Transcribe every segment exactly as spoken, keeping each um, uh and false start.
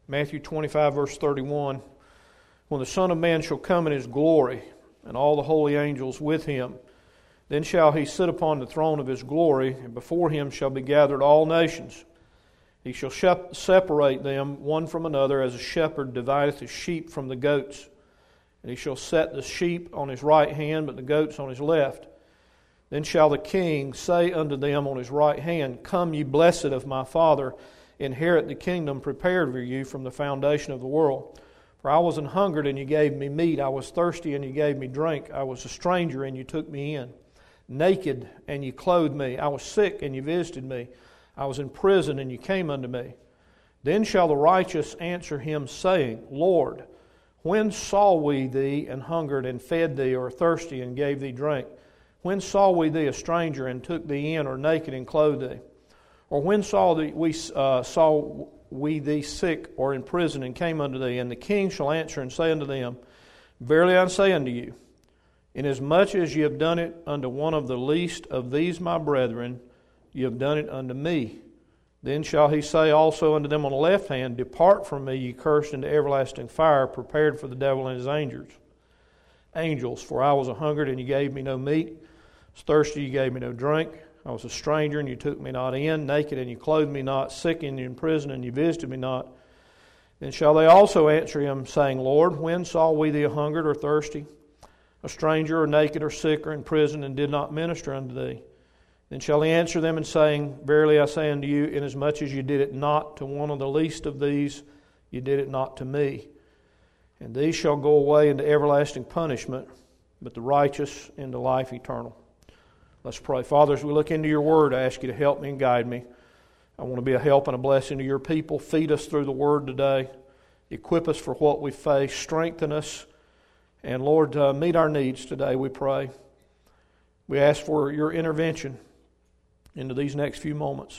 Matthew twenty-five, verse thirty-one. When the Son of Man shall come in His glory, and all the holy angels with Him, then shall He sit upon the throne of His glory, and before Him shall be gathered all nations. He shall shep- separate them one from another, as a shepherd divideth his sheep from the goats. And He shall set the sheep on His right hand, but the goats on His left. Then shall the King say unto them on His right hand, Come, ye blessed of my Father, inherit the kingdom prepared for you from the foundation of the world. For I was an hungered, and you gave me meat. I was thirsty, and you gave me drink. I was a stranger, and you took me in. Naked, and you clothed me. I was sick, and you visited me. I was in prison, and you came unto me. Then shall the righteous answer Him, saying, Lord, when saw we thee and hungered, and fed thee, or thirsty, and gave thee drink? When saw we thee a stranger, and took thee in, or naked, and clothed thee? Or when saw thee, we uh, saw we thee sick, or in prison, and came unto thee? And the King shall answer and say unto them, Verily I say unto you, inasmuch as ye have done it unto one of the least of these my brethren, ye have done it unto me. Then shall He say also unto them on the left hand, Depart from me, ye cursed, into everlasting fire, prepared for the devil and his angels. Angels, for I was a hungered, and ye gave me no meat. I was thirsty, ye gave me no drink. I was a stranger, and you took me not in. Naked, and you clothed me not. Sick, and you in prison, and you visited me not. Then shall they also answer Him, saying, Lord, when saw we thee a hungered or thirsty, a stranger or naked or sick or in prison, and did not minister unto thee? Then shall He answer them, and saying, Verily I say unto you, inasmuch as you did it not to one of the least of these, you did it not to me. And these shall go away into everlasting punishment, but the righteous into life eternal. Let's pray. Father, as we look into Your Word, I ask You to help me and guide me. I want to be a help and a blessing to Your people. Feed us through the Word today. Equip us for what we face. Strengthen us. And Lord, uh, meet our needs today, we pray. We ask for Your intervention into these next few moments.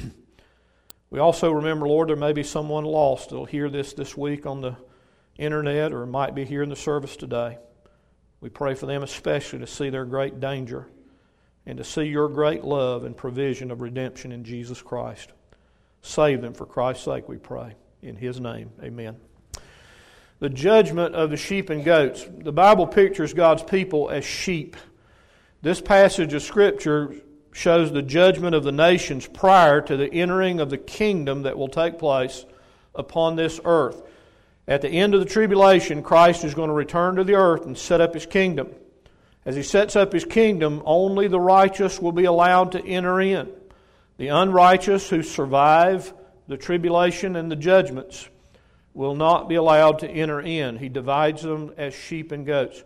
We also remember, Lord, there may be someone lost that will hear this this week on the internet, or might be here in the service today. We pray for them especially to see their great danger, and to see Your great love and provision of redemption in Jesus Christ. Save them for Christ's sake, we pray. In His name, amen. The judgment of the sheep and goats. The Bible pictures God's people as sheep. This passage of Scripture shows the judgment of the nations prior to the entering of the kingdom that will take place upon this earth. At the end of the tribulation, Christ is going to return to the earth and set up His kingdom. As He sets up His kingdom, only the righteous will be allowed to enter in. The unrighteous who survive the tribulation and the judgments will not be allowed to enter in. He divides them as sheep and goats.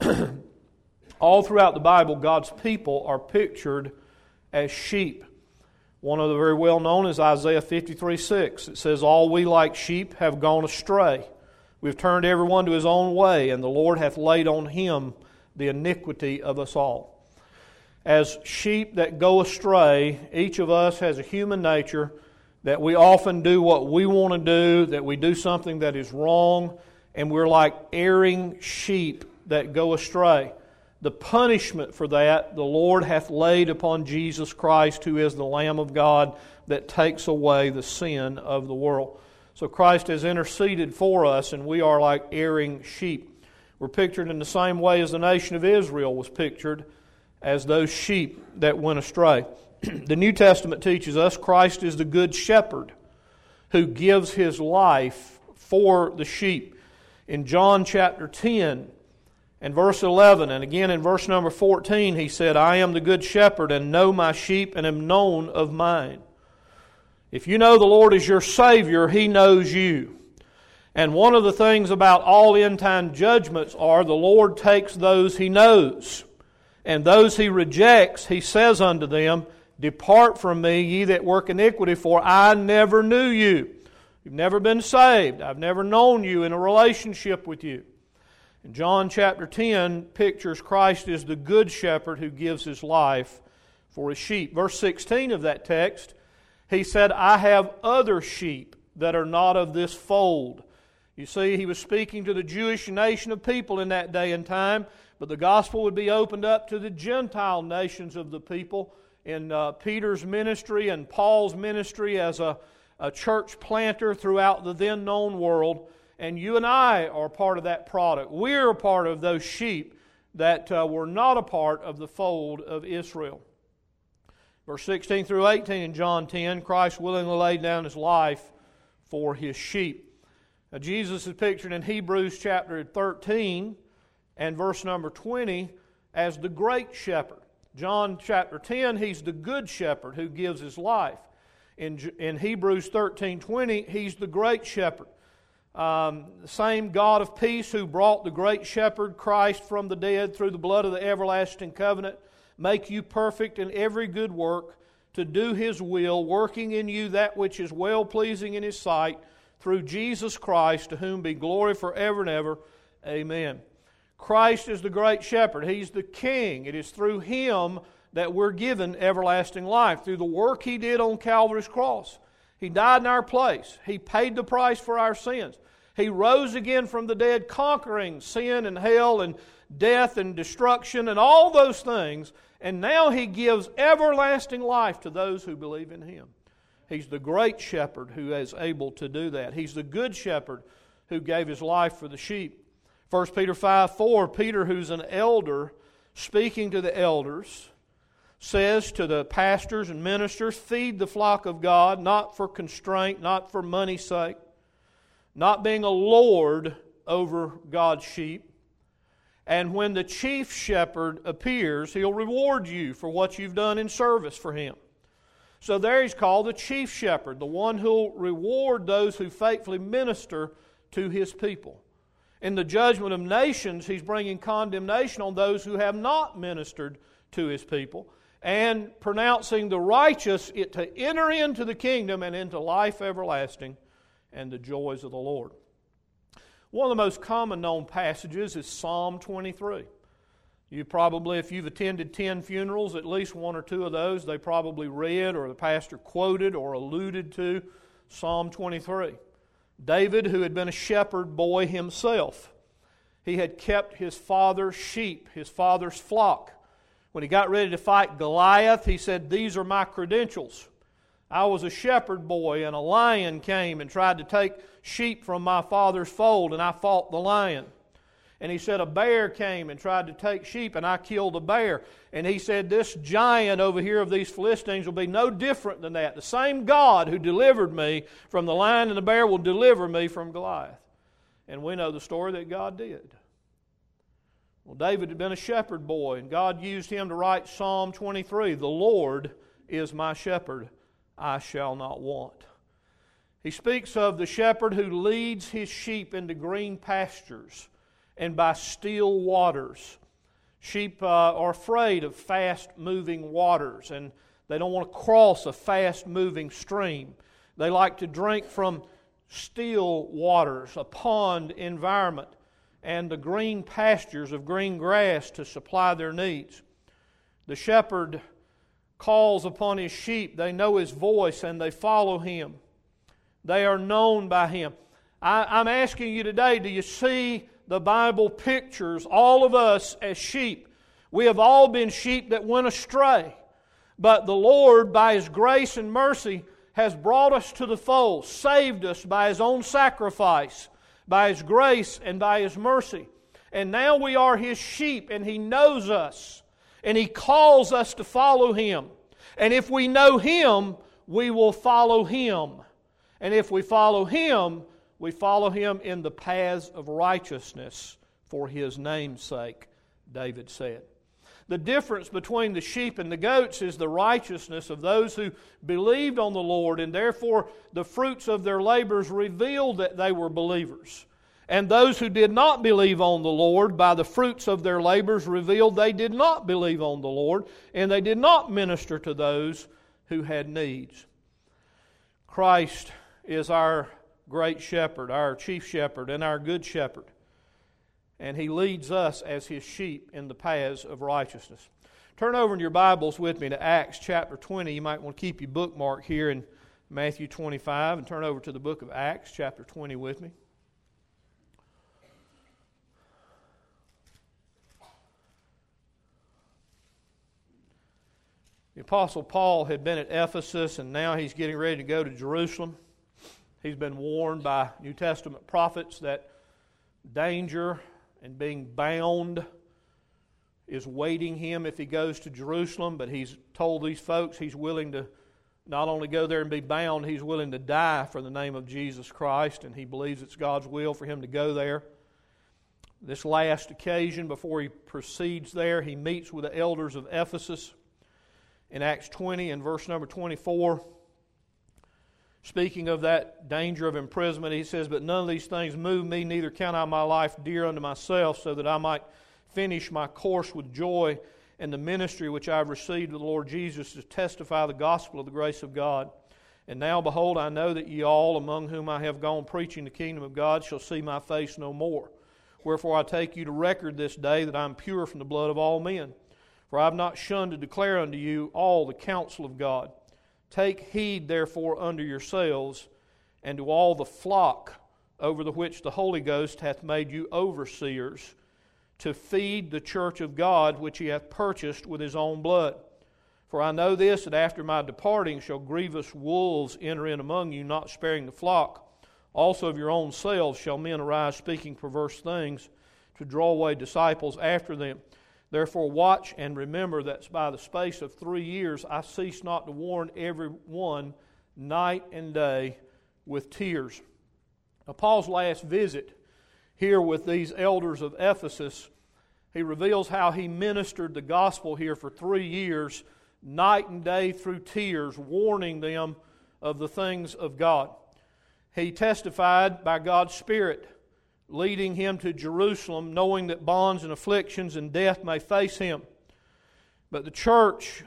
All throughout the Bible, God's people are pictured as sheep. One of the very well known is Isaiah fifty-three six. It says, All we like sheep have gone astray. We've turned everyone to his own way, and the Lord hath laid on Him the iniquity of us all. As sheep that go astray, each of us has a human nature that we often do what we want to do, that we do something that is wrong, and we're like erring sheep that go astray. The punishment for that the Lord hath laid upon Jesus Christ, who is the Lamb of God that takes away the sin of the world. So Christ has interceded for us, and we are like erring sheep. We're pictured in the same way as the nation of Israel was pictured, as those sheep that went astray. The New Testament teaches us Christ is the good shepherd who gives His life for the sheep. In John chapter ten and verse eleven, and again in verse number fourteen, He said, I am the good shepherd, and know my sheep, and am known of mine. If you know the Lord is your Savior, He knows you. And one of the things about all end-time judgments are the Lord takes those He knows, and those He rejects, He says unto them, Depart from me, ye that work iniquity, for I never knew you. You've never been saved. I've never known you in a relationship with you. And John chapter ten pictures Christ as the good shepherd who gives His life for His sheep. Verse sixteen of that text, He said, I have other sheep that are not of this fold. You see, He was speaking to the Jewish nation of people in that day and time, but the gospel would be opened up to the Gentile nations of the people in uh, Peter's ministry and Paul's ministry as a a church planter throughout the then known world, and you and I are part of that product. We're a part of those sheep that uh, were not a part of the fold of Israel. Verse sixteen through eighteen in John ten, Christ willingly laid down His life for His sheep. Now, Jesus is pictured in Hebrews chapter thirteen and verse number twenty as the great shepherd. John chapter ten, He's the good shepherd who gives His life. In, in Hebrews thirteen twenty, He's the great shepherd. Um, the same God of peace who brought the great shepherd Christ from the dead through the blood of the everlasting covenant, make you perfect in every good work, to do His will, working in you that which is well-pleasing in His sight, through Jesus Christ, to whom be glory forever and ever. Amen. Christ is the great shepherd. He's the King. It is through Him that we're given everlasting life, through the work He did on Calvary's cross. He died in our place. He paid the price for our sins. He rose again from the dead, conquering sin and hell and death and destruction and all those things. And now He gives everlasting life to those who believe in Him. He's the great shepherd who is able to do that. He's the good shepherd who gave His life for the sheep. First Peter five four, Peter, who's an elder, speaking to the elders, says to the pastors and ministers, feed the flock of God, not for constraint, not for money's sake, not being a lord over God's sheep. And when the chief shepherd appears, He'll reward you for what you've done in service for Him. So there He's called the chief shepherd, the one who'll reward those who faithfully minister to His people. In the judgment of nations, He's bringing condemnation on those who have not ministered to His people, and pronouncing the righteous it to enter into the kingdom and into life everlasting and the joys of the Lord. One of the most common known passages is Psalm twenty-three. You probably, if you've attended ten funerals, at least one or two of those, they probably read or the pastor quoted or alluded to Psalm twenty-three. David, who had been a shepherd boy himself, he had kept his father's sheep, his father's flock. When he got ready to fight Goliath, he said, "These are my credentials. I was a shepherd boy, and a lion came and tried to take sheep from my father's fold, and I fought the lion." And he said, "A bear came and tried to take sheep, and I killed a bear." And he said, "This giant over here of these Philistines will be no different than that. The same God who delivered me from the lion and the bear will deliver me from Goliath." And we know the story that God did. Well, David had been a shepherd boy, and God used him to write Psalm twenty-three, "The Lord is my shepherd, I shall not want." He speaks of the shepherd who leads his sheep into green pastures and by still waters. Sheep uh, are afraid of fast-moving waters, and they don't want to cross a fast-moving stream. They like to drink from still waters, a pond environment, and the green pastures of green grass to supply their needs. The shepherd calls upon his sheep. They know his voice and they follow him. They are known by him. I, I'm asking you today, do you see the Bible pictures all of us as sheep? We have all been sheep that went astray. But the Lord, by His grace and mercy, has brought us to the fold, saved us by His own sacrifice, by His grace and by His mercy. And now we are His sheep, and He knows us. And He calls us to follow Him. And if we know Him, we will follow Him. And if we follow Him, we follow Him in the paths of righteousness for His name's sake, David said. The difference between the sheep and the goats is the righteousness of those who believed on the Lord, and therefore the fruits of their labors revealed that they were believers. And those who did not believe on the Lord, by the fruits of their labors revealed they did not believe on the Lord, and they did not minister to those who had needs. Christ is our great shepherd, our chief shepherd, and our good shepherd. And He leads us as His sheep in the paths of righteousness. Turn over in your Bibles with me to Acts chapter twenty. You might want to keep your bookmark here in Matthew twenty-five and turn over to the book of Acts chapter twenty with me. The Apostle Paul had been at Ephesus, and now he's getting ready to go to Jerusalem. He's been warned by New Testament prophets that danger and being bound is waiting him if he goes to Jerusalem, but he's told these folks he's willing to not only go there and be bound, he's willing to die for the name of Jesus Christ, and he believes it's God's will for him to go there. This last occasion, before he proceeds there, he meets with the elders of Ephesus in Acts twenty and verse number twenty-four. Speaking of that danger of imprisonment, he says, "But none of these things move me, neither count I my life dear unto myself, so that I might finish my course with joy and the ministry which I have received of the Lord Jesus to testify the gospel of the grace of God. And now, behold, I know that ye all, among whom I have gone preaching the kingdom of God, shall see my face no more. Wherefore I take you to record this day that I am pure from the blood of all men. For I have not shunned to declare unto you all the counsel of God. Take heed, therefore, unto yourselves and to all the flock over the which the Holy Ghost hath made you overseers, to feed the church of God which he hath purchased with his own blood. For I know this, that after my departing shall grievous wolves enter in among you, not sparing the flock. Also of your own selves shall men arise speaking perverse things, to draw away disciples after them. Therefore watch and remember that by the space of three years I cease not to warn every one night and day with tears." Now, Paul's last visit here with these elders of Ephesus, he reveals how he ministered the gospel here for three years, night and day through tears, warning them of the things of God. He testified by God's Spirit, leading him to Jerusalem, knowing that bonds and afflictions and death may face him. But the church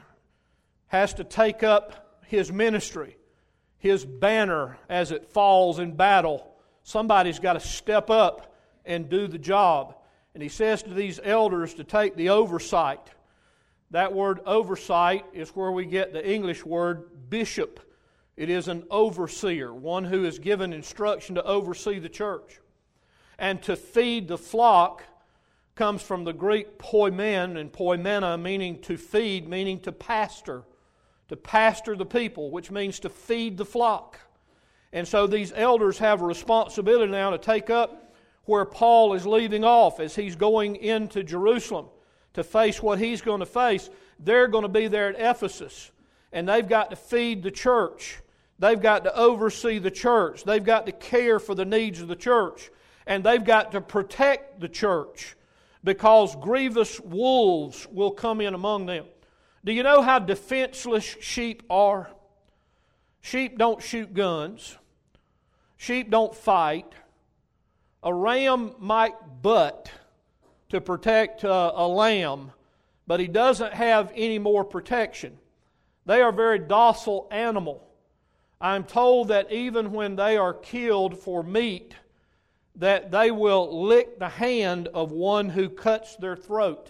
has to take up his ministry, his banner as it falls in battle. Somebody's got to step up and do the job. And he says to these elders to take the oversight. That word oversight is where we get the English word bishop. It is an overseer, one who is given instruction to oversee the church. And to feed the flock comes from the Greek poimen, and poimena meaning to feed, meaning to pastor. To pastor the people, which means to feed the flock. And so these elders have a responsibility now to take up where Paul is leaving off as he's going into Jerusalem to face what he's going to face. They're going to be there at Ephesus, and they've got to feed the church. They've got to oversee the church. They've got to care for the needs of the church. And they've got to protect the church because grievous wolves will come in among them. Do you know how defenseless sheep are? Sheep don't shoot guns. Sheep don't fight. A ram might butt to protect uh, a lamb, but he doesn't have any more protection. They are a very docile animal. I'm told that even when they are killed for meat, that they will lick the hand of one who cuts their throat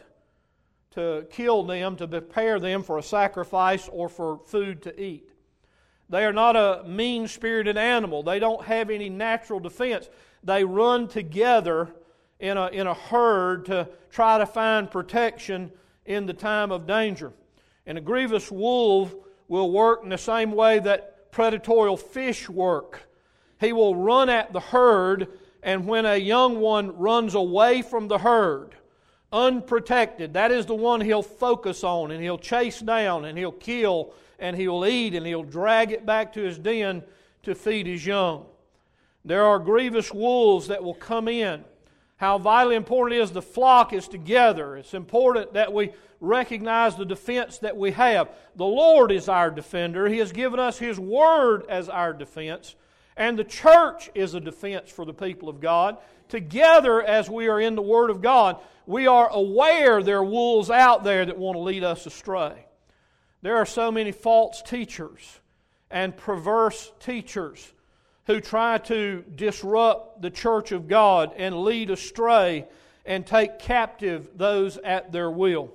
to kill them, to prepare them for a sacrifice or for food to eat. They are not a mean-spirited animal. They don't have any natural defense. They run together in a, in a herd to try to find protection in the time of danger. And a grievous wolf will work in the same way that predatorial fish work. He will run at the herd, and when a young one runs away from the herd, unprotected, that is the one he'll focus on, and he'll chase down, and he'll kill, and he'll eat, and he'll drag it back to his den to feed his young. There are grievous wolves that will come in. How vitally important it is the flock is together. It's important that we recognize the defense that we have. The Lord is our defender. He has given us His Word as our defense. And the church is a defense for the people of God. Together, as we are in the Word of God, we are aware there are wolves out there that want to lead us astray. There are so many false teachers and perverse teachers who try to disrupt the church of God and lead astray and take captive those at their will.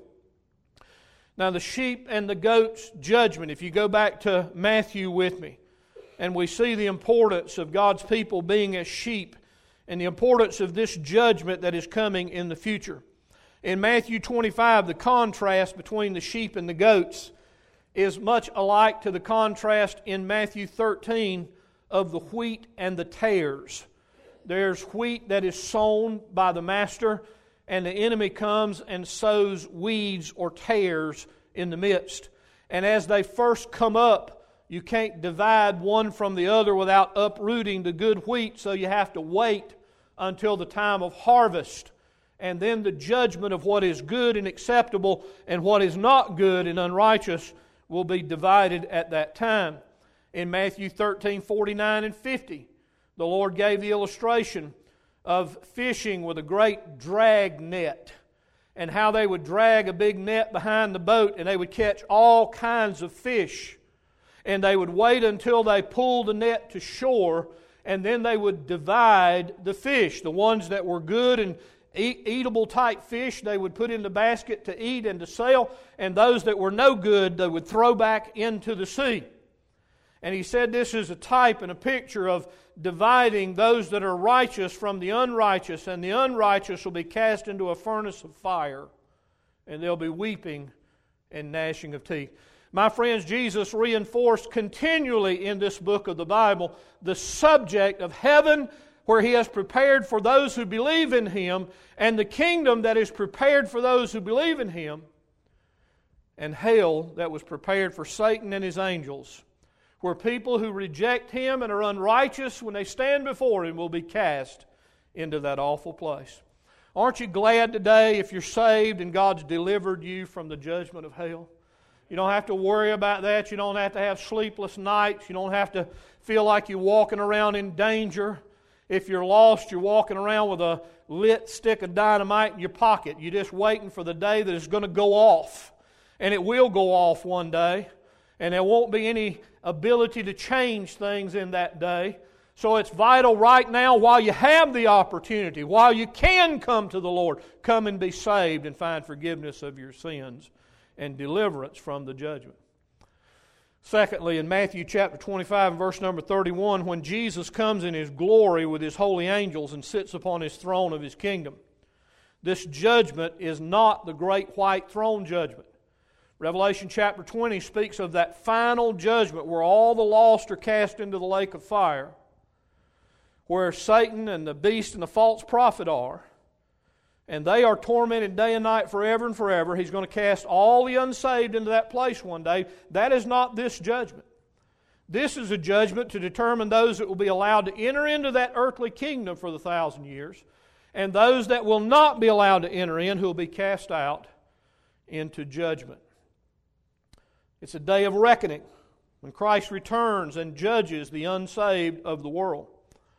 Now, the sheep and the goats judgment, if you go back to Matthew with me, and we see the importance of God's people being as sheep and the importance of this judgment that is coming in the future. In Matthew twenty-five, the contrast between the sheep and the goats is much alike to the contrast in Matthew thirteen of the wheat and the tares. There's wheat that is sown by the master, and the enemy comes and sows weeds or tares in the midst. And as they first come up, you can't divide one from the other without uprooting the good wheat, so you have to wait until the time of harvest. And then the judgment of what is good and acceptable and what is not good and unrighteous will be divided at that time. In Matthew thirteen, forty-nine and fifty, the Lord gave the illustration of fishing with a great drag net, and how they would drag a big net behind the boat and they would catch all kinds of fish. And they would wait until they pulled the net to shore, and then they would divide the fish. The ones that were good and eatable type fish they would put in the basket to eat and to sell, and those that were no good they would throw back into the sea. And he said this is a type and a picture of dividing those that are righteous from the unrighteous, and the unrighteous will be cast into a furnace of fire, and there'll be weeping and gnashing of teeth. My friends, Jesus reinforced continually in this book of the Bible the subject of heaven, where He has prepared for those who believe in Him, and the kingdom that is prepared for those who believe in Him, and hell that was prepared for Satan and his angels, where people who reject Him and are unrighteous, when they stand before Him, will be cast into that awful place. Aren't you glad today if you're saved and God's delivered you from the judgment of hell? You don't have to worry about that. You don't have to have sleepless nights. You don't have to feel like you're walking around in danger. If you're lost, you're walking around with a lit stick of dynamite in your pocket. You're just waiting for the day that it's going to go off. And it will go off one day. And there won't be any ability to change things in that day. So it's vital right now, while you have the opportunity, while you can come to the Lord, come and be saved and find forgiveness of your sins and deliverance from the judgment. Secondly, in Matthew chapter twenty-five and verse number thirty-one, when Jesus comes in His glory with His holy angels and sits upon His throne of His kingdom, this judgment is not the great white throne judgment. Revelation chapter twenty speaks of that final judgment where all the lost are cast into the lake of fire, where Satan and the beast and the false prophet are, and they are tormented day and night forever and forever. He's going to cast all the unsaved into that place one day. That is not this judgment. This is a judgment to determine those that will be allowed to enter into that earthly kingdom for the thousand years, and those that will not be allowed to enter in, who will be cast out into judgment. It's a day of reckoning when Christ returns and judges the unsaved of the world.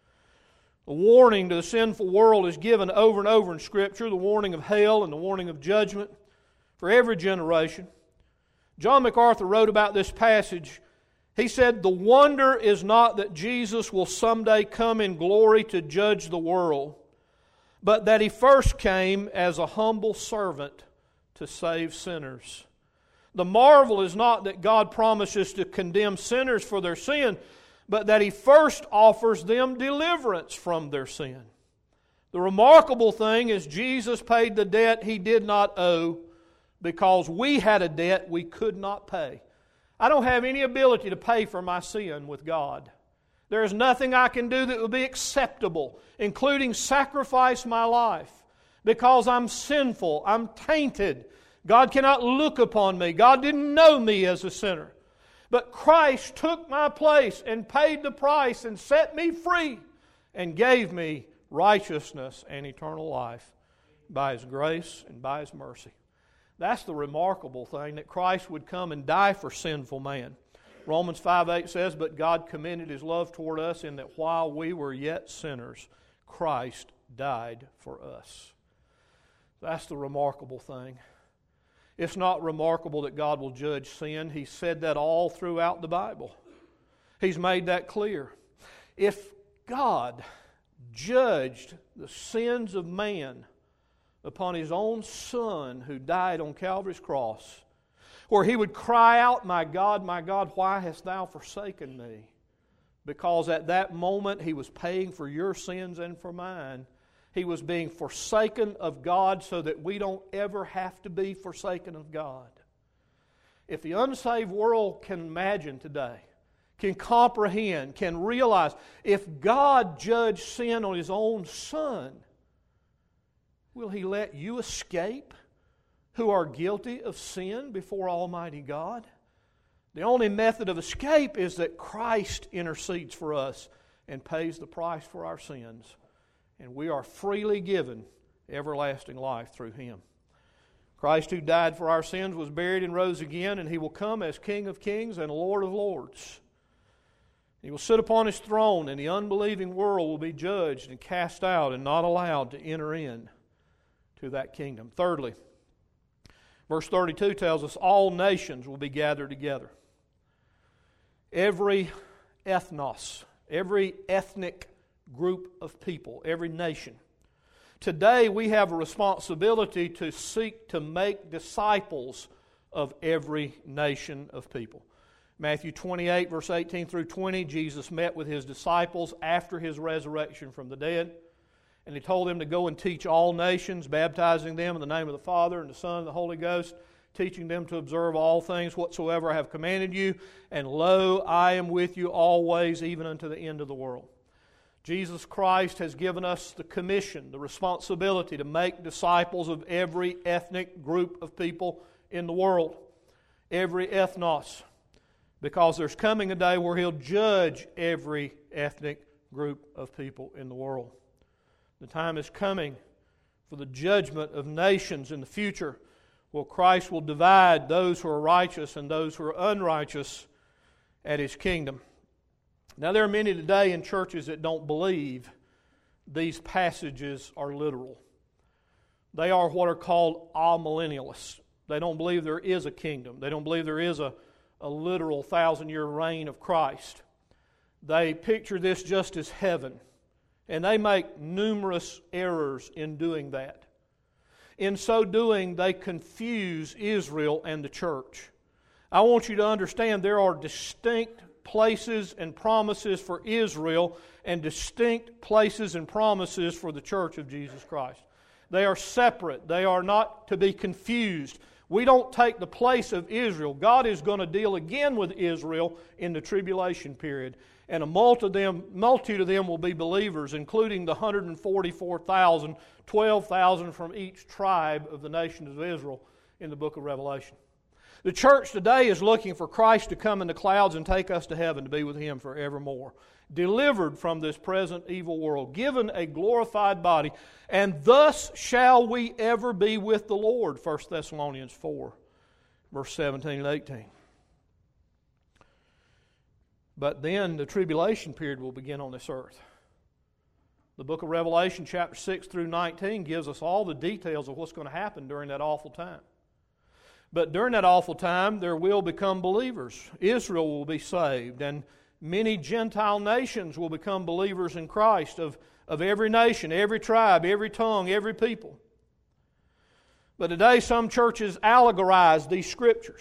The warning to the sinful world is given over and over in Scripture, the warning of hell and the warning of judgment for every generation. John MacArthur wrote about this passage. He said, "The wonder is not that Jesus will someday come in glory to judge the world, but that He first came as a humble servant to save sinners. The marvel is not that God promises to condemn sinners for their sin, but that He first offers them deliverance from their sin. The remarkable thing is Jesus paid the debt He did not owe because we had a debt we could not pay. I don't have any ability to pay for my sin with God. There is nothing I can do that will be acceptable, including sacrifice my life, because I'm sinful, I'm tainted. God cannot look upon me. God didn't know me as a sinner. But Christ took my place and paid the price and set me free and gave me righteousness and eternal life by His grace and by His mercy." That's the remarkable thing, that Christ would come and die for sinful man. Romans five eight says, "But God commended His love toward us in that while we were yet sinners, Christ died for us." That's the remarkable thing. It's not remarkable that God will judge sin. He said that all throughout the Bible. He's made that clear. If God judged the sins of man upon His own Son who died on Calvary's cross, where He would cry out, "My God, my God, why hast Thou forsaken me?" Because at that moment He was paying for your sins and for mine. He was being forsaken of God so that we don't ever have to be forsaken of God. If the unsaved world can imagine today, can comprehend, can realize, if God judged sin on His own Son, will He let you escape who are guilty of sin before Almighty God? The only method of escape is that Christ intercedes for us and pays the price for our sins. And we are freely given everlasting life through Him. Christ, who died for our sins, was buried and rose again, and He will come as King of kings and Lord of lords. He will sit upon His throne, and the unbelieving world will be judged and cast out and not allowed to enter in to that kingdom. Thirdly, verse thirty-two tells us all nations will be gathered together. Every ethnos, every ethnic group of people, every nation. Today we have a responsibility to seek to make disciples of every nation of people. Matthew twenty-eight, verse eighteen through twenty, Jesus met with His disciples after His resurrection from the dead. And He told them to go and teach all nations, baptizing them in the name of the Father and the Son and the Holy Ghost, teaching them to observe all things whatsoever I have commanded you. And lo, I am with you always, even unto the end of the world. Jesus Christ has given us the commission, the responsibility to make disciples of every ethnic group of people in the world. Every ethnos. Because there's coming a day where He'll judge every ethnic group of people in the world. The time is coming for the judgment of nations in the future, where Christ will divide those who are righteous and those who are unrighteous at His kingdom. Now, there are many today in churches that don't believe these passages are literal. They are what are called amillennialists. They don't believe there is a kingdom. They don't believe there is a, a literal thousand-year reign of Christ. They picture this just as heaven. And they make numerous errors in doing that. In so doing, they confuse Israel and the church. I want you to understand there are distinct places and promises for Israel and distinct places and promises for the church of Jesus Christ. They are separate. They are not to be confused. We don't take the place of Israel. God is going to deal again with Israel in the tribulation period. And a multitude of them, multitude of them will be believers, including the one hundred forty-four thousand, twelve thousand from each tribe of the nations of Israel in the book of Revelation. The church today is looking for Christ to come in the clouds and take us to heaven to be with Him forevermore. Delivered from this present evil world, given a glorified body, and thus shall we ever be with the Lord, First Thessalonians four, verse seventeen and eighteen. But then the tribulation period will begin on this earth. The book of Revelation, chapter six through nineteen, gives us all the details of what's going to happen during that awful time. But during that awful time, there will become believers. Israel will be saved, and many Gentile nations will become believers in Christ, of, of every nation, every tribe, every tongue, every people. But today some churches allegorize these scriptures.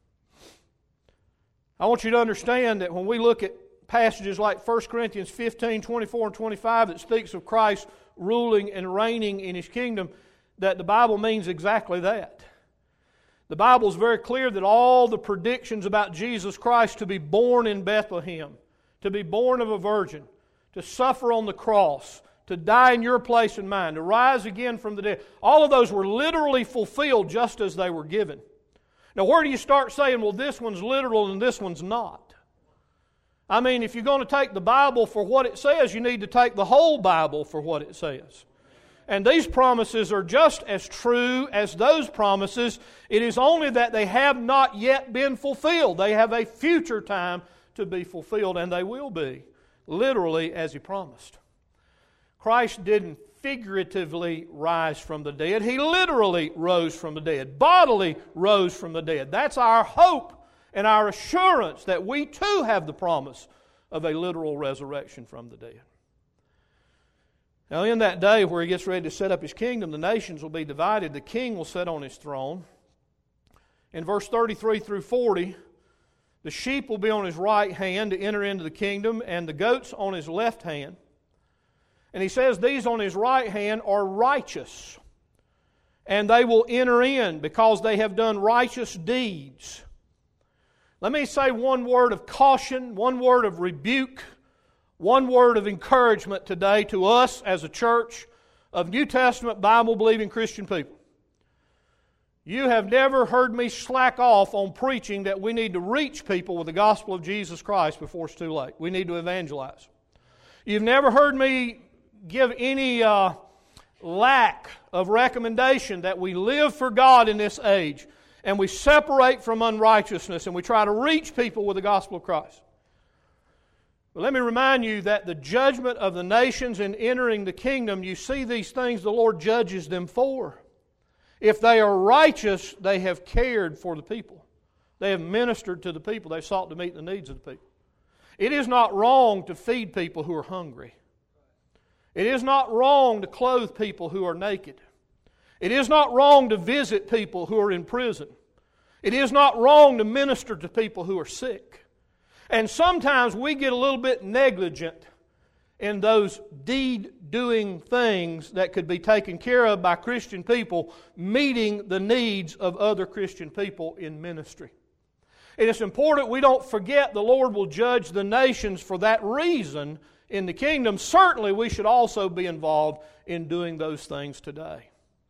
I want you to understand that when we look at passages like First Corinthians fifteen, twenty-four and twenty-five that speaks of Christ ruling and reigning in His kingdom, that the Bible means exactly that. The Bible is very clear that all the predictions about Jesus Christ to be born in Bethlehem, to be born of a virgin, to suffer on the cross, to die in your place and mine, to rise again from the dead, all of those were literally fulfilled just as they were given. Now, where do you start saying, well, this one's literal and this one's not? I mean, if you're going to take the Bible for what it says, you need to take the whole Bible for what it says. And these promises are just as true as those promises. It is only that they have not yet been fulfilled. They have a future time to be fulfilled, and they will be, literally as He promised. Christ didn't figuratively rise from the dead. He literally rose from the dead, bodily rose from the dead. That's our hope and our assurance that we too have the promise of a literal resurrection from the dead. Now, in that day where He gets ready to set up His kingdom, the nations will be divided. The king will sit on His throne. In verse thirty-three through forty, the sheep will be on His right hand to enter into the kingdom, and the goats on His left hand. And He says these on His right hand are righteous, and they will enter in because they have done righteous deeds. Let me say one word of caution, one word of rebuke, one word of encouragement today to us as a church of New Testament Bible-believing Christian people. You have never heard me slack off on preaching that we need to reach people with the gospel of Jesus Christ before it's too late. We need to evangelize. You've never heard me give any uh, lack of recommendation that we live for God in this age and we separate from unrighteousness and we try to reach people with the gospel of Christ. But let me remind you that the judgment of the nations in entering the kingdom, you see these things the Lord judges them for. If they are righteous, they have cared for the people. They have ministered to the people. They've sought to meet the needs of the people. It is not wrong to feed people who are hungry. It is not wrong to clothe people who are naked. It is not wrong to visit people who are in prison. It is not wrong to minister to people who are sick. And sometimes we get a little bit negligent in those deed-doing things that could be taken care of by Christian people meeting the needs of other Christian people in ministry. And it's important we don't forget the Lord will judge the nations for that reason in the kingdom. Certainly we should also be involved in doing those things today.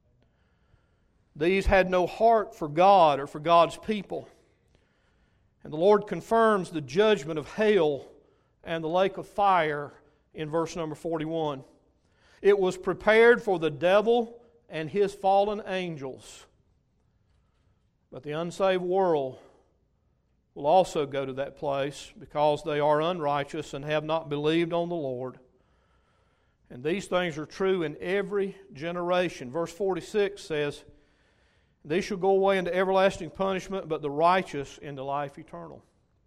These had no heart for God or for God's people. And the Lord confirms the judgment of hell and the lake of fire in verse number forty-one. It was prepared for the devil and his fallen angels. But the unsaved world will also go to that place because they are unrighteous and have not believed on the Lord. And these things are true in every generation. Verse forty-six says, "They shall go away into everlasting punishment, but the righteous into life eternal."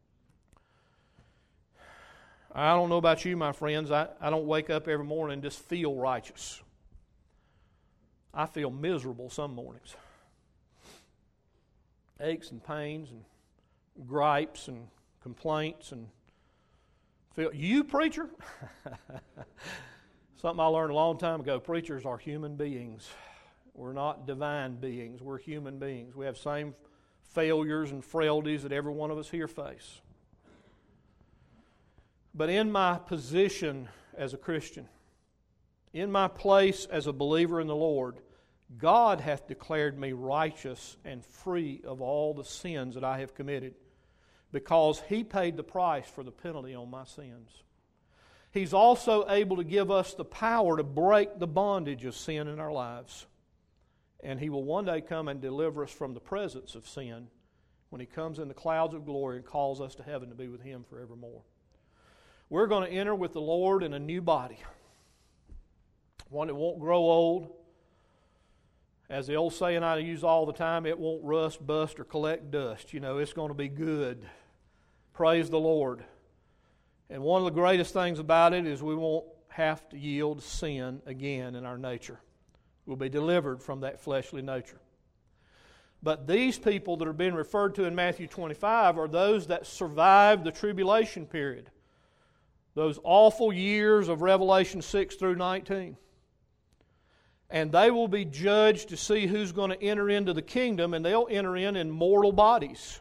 I don't know about you, my friends. I, I don't wake up every morning and just feel righteous. I feel miserable some mornings. Aches and pains and gripes and complaints and feel. You, preacher? Something I learned a long time ago. Preachers are human beings. We're not divine beings. We're human beings. We have same failures and frailties that every one of us here face. But in my position as a Christian, in my place as a believer in the Lord, God hath declared me righteous and free of all the sins that I have committed, because He paid the price for the penalty on my sins. He's also able to give us the power to break the bondage of sin in our lives. And He will one day come and deliver us from the presence of sin when He comes in the clouds of glory and calls us to heaven to be with Him forevermore. We're going to enter with the Lord in a new body, one that won't grow old. As the old saying I use all the time, it won't rust, bust, or collect dust. You know, it's going to be good. Praise the Lord. And one of the greatest things about it is we won't have to yield sin again in our nature. We'll be delivered from that fleshly nature. But these people that are being referred to in Matthew twenty-five are those that survived the tribulation period. Those awful years of Revelation six through nineteen. And they will be judged to see who's going to enter into the kingdom, and they'll enter in in mortal bodies.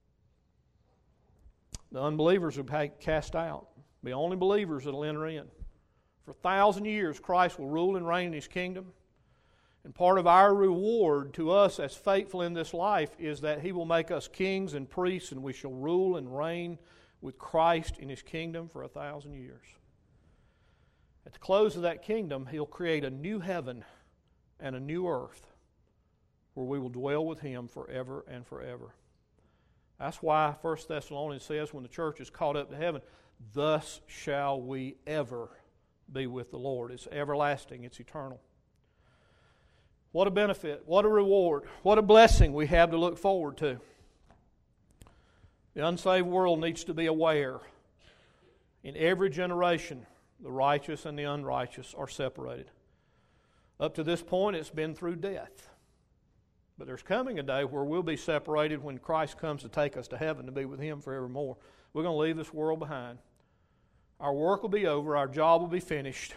The unbelievers will be cast out. The only believers that will enter in. For a thousand years, Christ will rule and reign in His kingdom. And part of our reward to us as faithful in this life is that He will make us kings and priests, and we shall rule and reign with Christ in His kingdom for a thousand years. At the close of that kingdom, He'll create a new heaven and a new earth where we will dwell with Him forever and forever. That's why First Thessalonians says when the church is caught up to heaven, thus shall we ever be with the Lord. It's everlasting, it's eternal. What a benefit, what a reward, what a blessing we have to look forward to. The unsaved world needs to be aware. In every generation, the righteous and the unrighteous are separated. Up to this point, it's been through death. But there's coming a day where we'll be separated when Christ comes to take us to heaven to be with Him forevermore. We're going to leave this world behind. Our work will be over. Our job will be finished.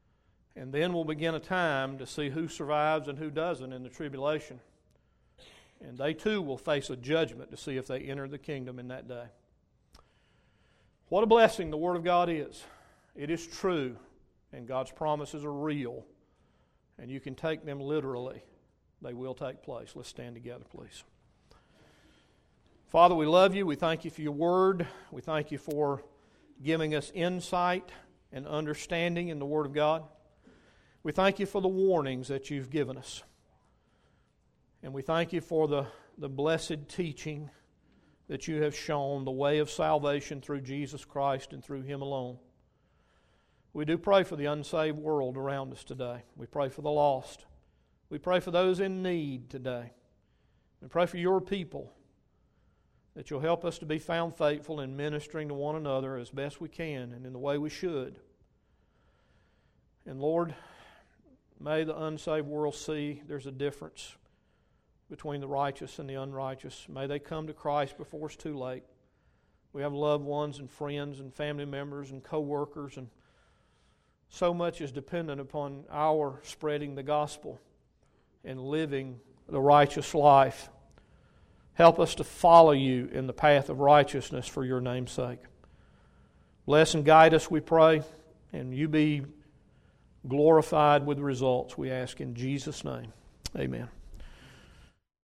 And then we'll begin a time to see who survives and who doesn't in the tribulation. And they too will face a judgment to see if they enter the kingdom in that day. What a blessing the Word of God is. It is true, and God's promises are real, and you can take them literally. They will take place. Let's stand together, please. Father, we love you. We thank you for your Word. We thank you for giving us insight and understanding in the Word of God. We thank you for the warnings that you've given us. And we thank you for the, the blessed teaching that you have shown, the way of salvation through Jesus Christ and through Him alone. We do pray for the unsaved world around us today. We pray for the lost. We pray for those in need today. We pray for your people, that you'll help us to be found faithful in ministering to one another as best we can and in the way we should. And Lord, may the unsaved world see there's a difference between the righteous and the unrighteous. May they come to Christ before it's too late. We have loved ones and friends and family members and co-workers, and so much is dependent upon our spreading the gospel and living the righteous life. Help us to follow you in the path of righteousness for your name's sake. Bless and guide us, we pray, and you be glorified with the results, we ask in Jesus' name. Amen.